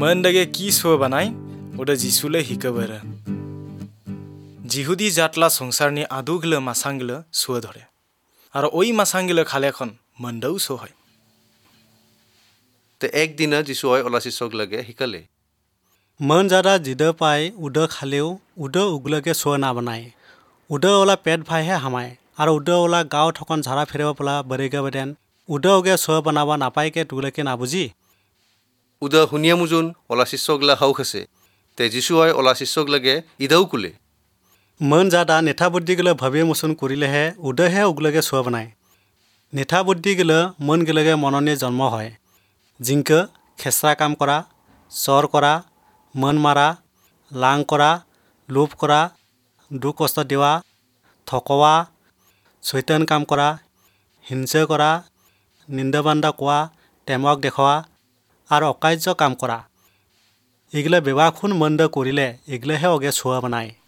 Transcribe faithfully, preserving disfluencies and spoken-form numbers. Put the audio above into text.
মন্দগে কি সো বানাই ওটা যিশুলে হিকবেরে জিহুদি জাতলা সংসারনি আদুগলে মাসাংগলে সো ধরে আর ওই মাসাংগলে খালেখন মন্দও সো হয় তে একদিনা যিশু হয় ওলা শিষ্যক লাগে শিকালে मन जादा जिद पाई उद खालेও उद उगलके सो ना बनाए उद ओला पेट भाई है हमाय और उद ओला गाँव ठकन झाड़ा फेरब पला बरेगे बदेन उद ओगे सो बनाबा नापाय के तुगलके ना बुझी উদা শুনিয়া মুজুন ওলা শিষ্যকলা হাউক আছে তে যিশু হয় ওলা শিষ্যক লাগে ইদাও কুলে मन जादा नेथा बुद्धि गले भव्य मुसन करिले है उद है उगलके सो बनाए नेथा बुद्धि गले मन गलगे मनने जन्म है जिंक खेसरा काम करा चर करा मन मारा लांग करा लोभ करा दुख कष्ट देवा थकवा शैतान काम करा हिंसा करा निंदाबान्दा कोआ टेमक देखवा और अकार्य काम करा एगले बेवाखुन मंद करिले एगलेहे अगे सोआ बनाए।